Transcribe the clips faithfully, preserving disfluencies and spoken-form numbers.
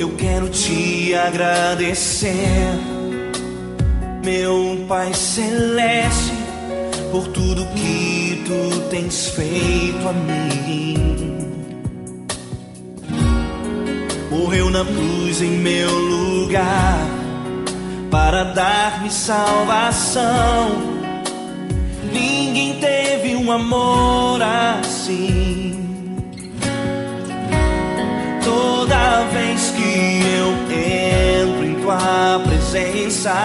eu quero te agradecer, meu Pai Celeste, por tudo que tu tens feito a mim. Morreu na cruz em meu lugar para dar-me salvação. Ninguém teve um amor assim. Toda vez que eu entro em tua presença,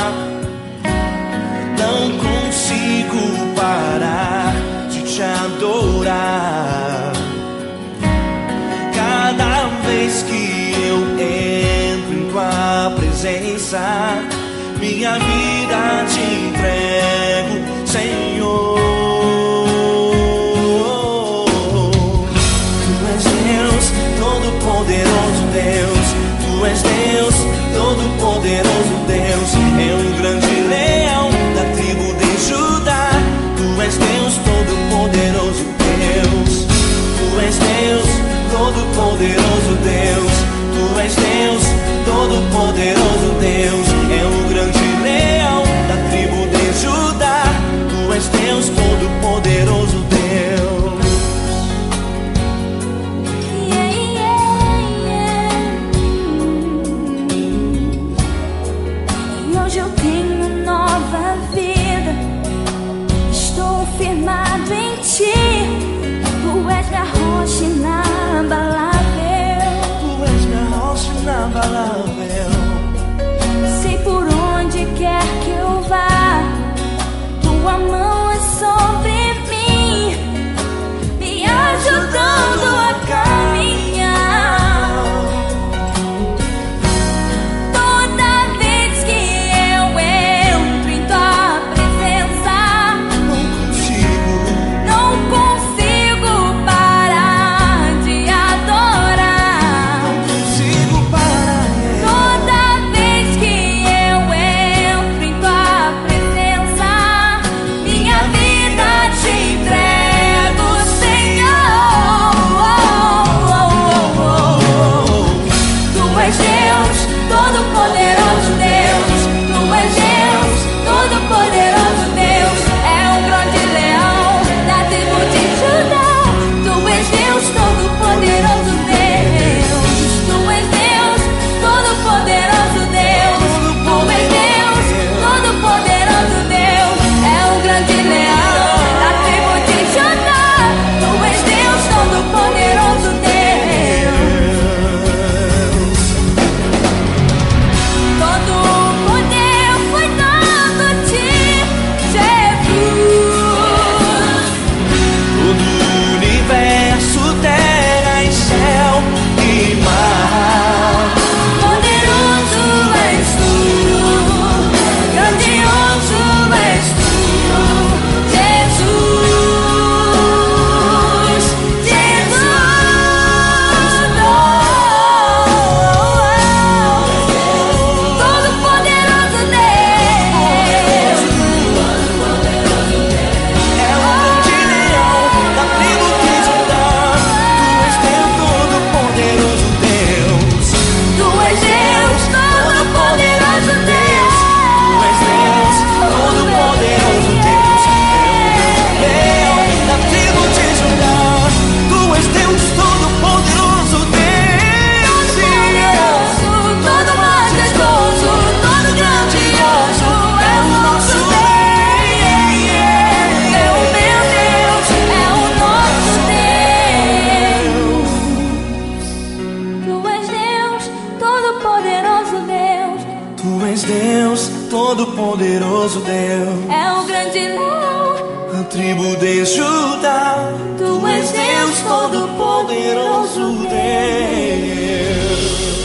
não consigo parar de te adorar. Cada vez que eu entro em tua presença, minha vida te entrego, Senhor. Tu és Deus, todo-poderoso Deus. Tu és Deus, todo-poderoso Deus. É um grande leão da tribo de Judá. Tu és Deus, todo-poderoso Deus. Tu és Deus, todo-poderoso Deus. Tu és Deus, todo-poderoso Deus. É um grande leão da tribo de Judá. Tu és Deus, todo-poderoso Deus. Yeah, yeah, yeah. E hoje eu tenho nova vida. Estou firmado em ti. Tu és minha rocha inabalável. Tu és minha rocha inabalável. Sei por onde quer que eu vá, tua mão é sobre mim, me ajudando a caminhar. Toda vez que eu entro em tua presença, Não consigo, não consigo parar de adorar. não consigo parar. Yeah. Toda vez que eu entro em tua presença, minha vida te entrego, Senhor. Tu és Deus, todo-poderoso Deus. Tu és Deus, todo-poderoso Deus. É um grande leão da tribo de Judá. Tu és Deus, todo-poderoso Deus. Tu és Deus, todo-poderoso Deus. Tu és Deus, todo-poderoso Deus. É um grande leão da tribo de Judá. Tu és Deus, todo-poderoso Deus. Todo poder foi dado a ti, Jesus. Todo universo, terra e céu e mar. Poderoso és tu, grandioso és tu, Jesus, Jesus. Todo-poderoso Deus. É um grande leão da tribo de Judá. Tu és Deus, todo-poderoso Deus. Tu és Deus, todo-poderoso Deus. Tu és Deus, todo-poderoso Deus. É um leão da tribo de Judá. Tu és Deus, todo-poderoso Deus. Poderoso, todo majestoso, todo grandioso é o nosso Deus. É o meu Deus, é o nosso Deus. Tu és Deus, todo-poderoso Deus. Tu és Deus, todo-poderoso Deus. É o grande leão. A tribo de Judá. Tu és Deus, todo-poderoso Deus.